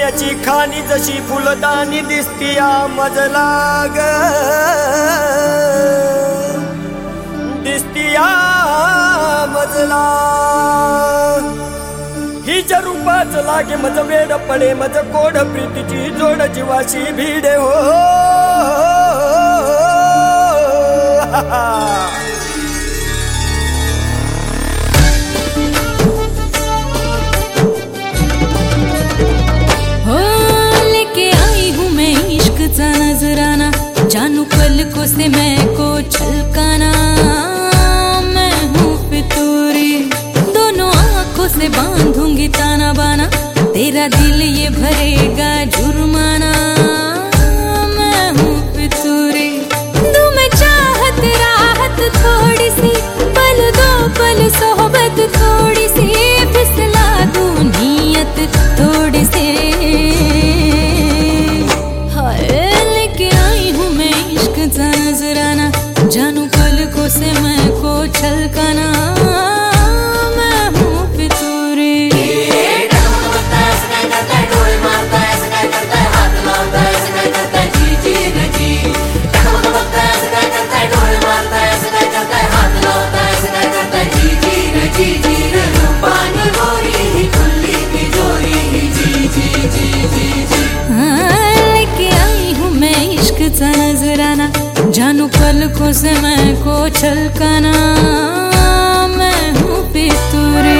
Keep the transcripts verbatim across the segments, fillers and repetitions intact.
सोन्याची खाणी जशी फुलदाणी दिसतीया मजला ग, दिसतीया मजला। हिच्या रूपाच लागे मज वेड पडे, मज कोड प्रीतीची जोड जीवाशी भिडे हो। नजराना जानू पलकों से मैं को छलकाना, मैं हूँ फितूरी दोनों आँखों से बांधूंगी ताना बाना, तेरा दिल ये भरेगा जुर्माना। मैं हूँ फितूरी दूँ मैं चाहत राहत थोड़ी सी, पल दो पल सोहबत थोड़ी सी, फिसला दूँ नीयत थोड़ी सी। नजराना जानू पलकों से मैं को छलकाना, मैं हूँ फितूरी। लेके आई हूँ मैं इश्क सा नजराना, जानू पलकों से मैं को छलकाना, मैं हूँ फितूरी।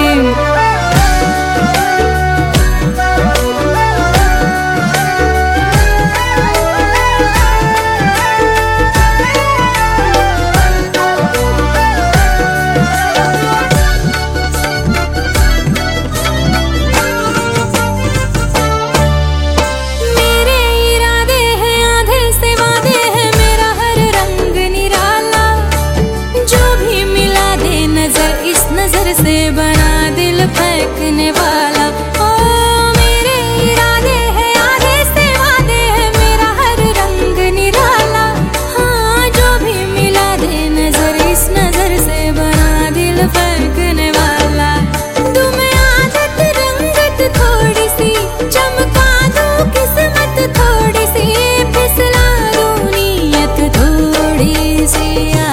से बना दिल फेंकने वाला, ओ मेरे इरादे हैं आधे से वादे है, मेरा हर रंग निराला। हाँ जो भी मिला दे नजर इस नजर से बना दिल फेंकने वाला। तुम्हें आदत रंगत थोड़ी सी, चमका दूं किस्मत थोड़ी सी, फिसला दूं नीयत थोड़ी सी।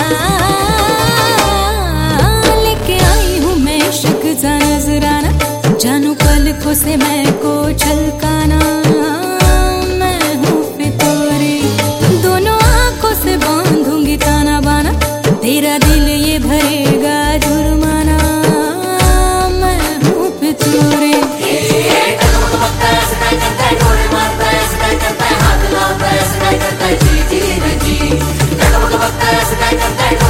नजराना जानू पलकों से मैं को छलकाना, मैं हूँ फितूरी दोनों आँखों से बांधूंगी ताना बाना, तेरा दिल ये भरेगा जुर्माना। मैं हूँ फितूरी जी जी जी